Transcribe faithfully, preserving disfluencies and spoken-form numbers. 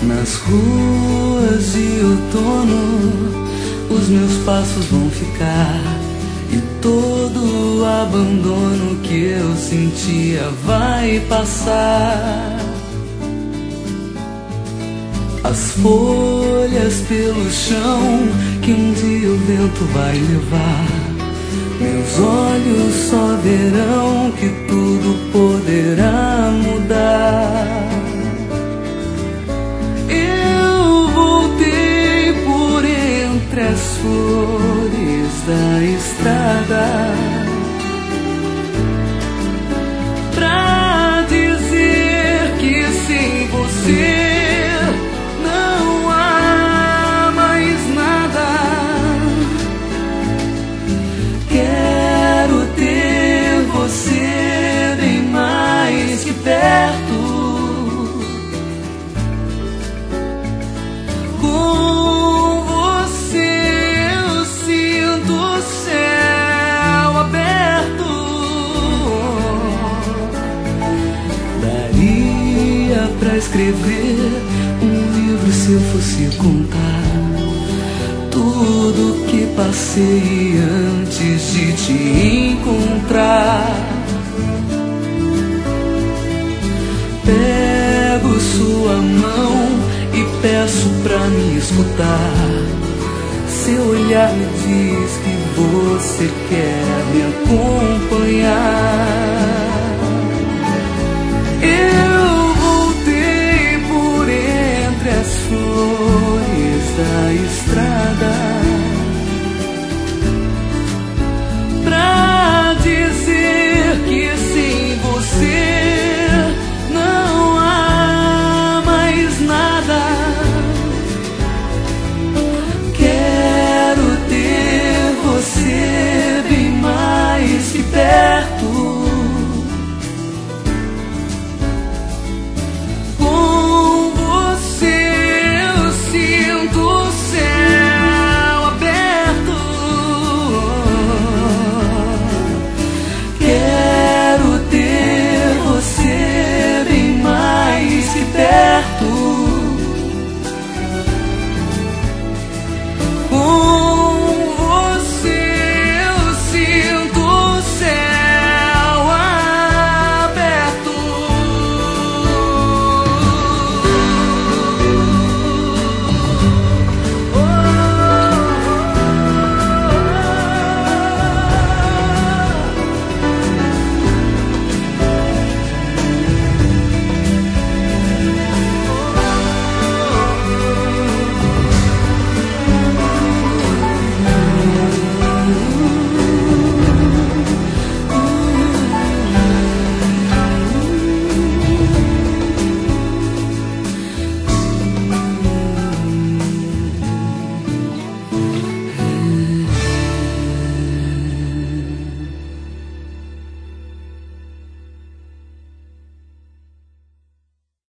Nas ruas de outono os meus passos vão ficar, e todo o abandono que eu sentia vai passar. As folhas pelo chão que um dia o vento vai levar, meus olhos só verão que tudo poderá mudar. Eu voltei por entre as flores da estrada pra dizer que sem você não há mais nada. Quero ter você bem mais que perto. Com você eu sinto o céu aberto. Daria pra escrever um livro se eu fosse contar tudo que passei antes de te encontrar. Pego sua mão e peço pra me escutar. Seu olhar me diz que você quer me acompanhar.